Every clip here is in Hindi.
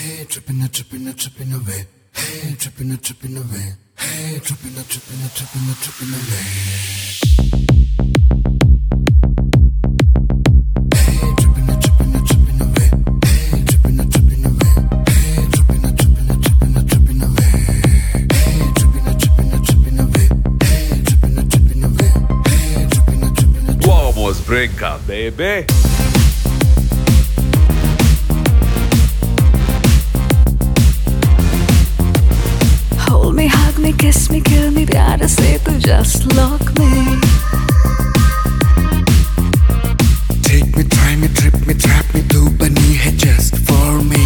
Hey, tripping away. Hey, tripping away. Hey, tripping away. Vamos brincar, baby. Hold me, hug me, kiss me, kill me, प्यार से तू just look me. Take me, try me, trip me, trap me, तू बनी है just for me.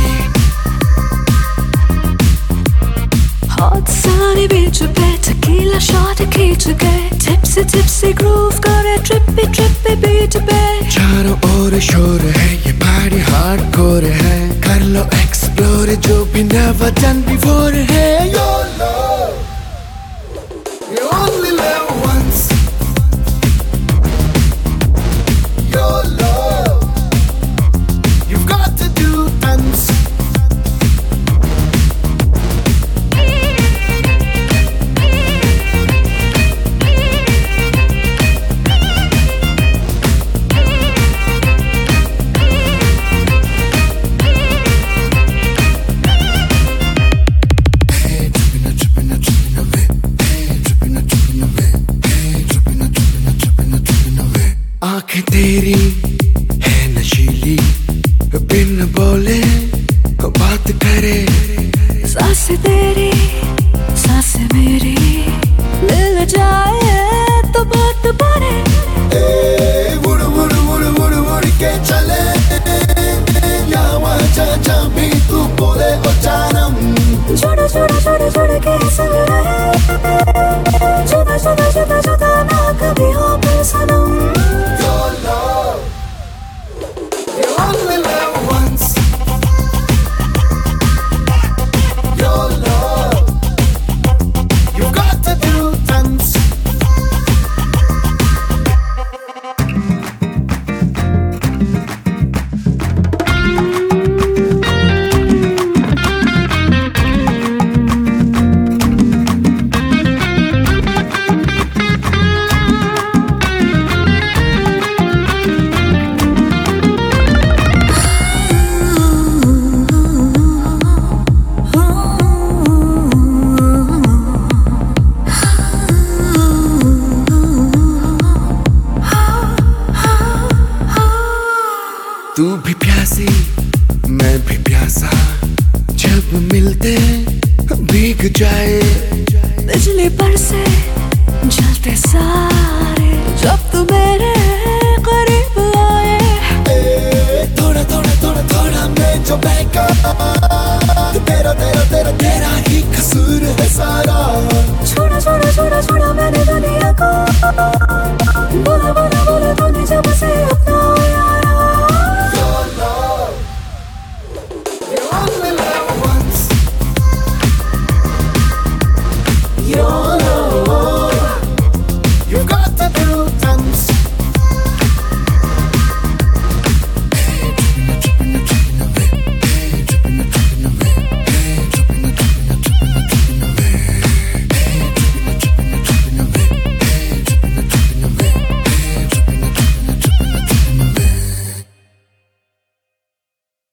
Hot sunny beach पे tequila shot खींच गए, tipsy groove करे trippy beat पे. चारों ओर शोर है, ये party hardcore है. कर लो explore जो भी never done before है. Your love, you only live once. Your love, you've got to do tons. आँखें तेरी है नशीली, बिन बोले बात करे. सांसें तेरी सांसें मेरी, मिल जाए तो बात बने. मुड़ के चले या वहाँ जा भी तू बोले ओ जानम. जुड़ के संग रहे, जुदा ना कभी हो फिर सनम. Your love, you only live once. Your love, you've got to do tons. तू भी प्यासी मैं भी प्यासा, जब मिलते भीग जाए. बिजली पर से जलते सारे, जब तू मेरे करीब आए. थोड़ा मैं जो बहका, तेरा ही कसूर है सारा.